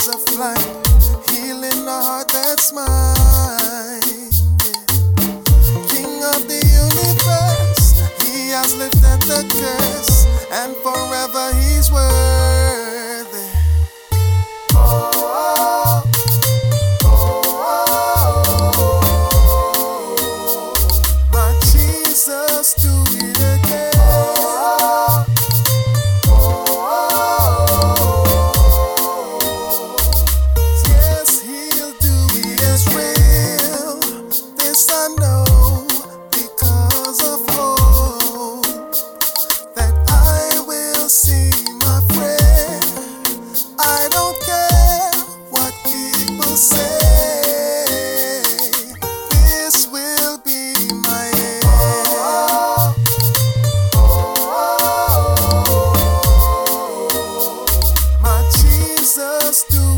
waves of light, healing the heart that's mine. King of the universe, he has lifted the curse, and forever he's worthy. Oh, oh, oh, oh, my Jesus, do it again. I know because of hope that I will see my friend. I don't care what people say, this will be my end. My Jesus, do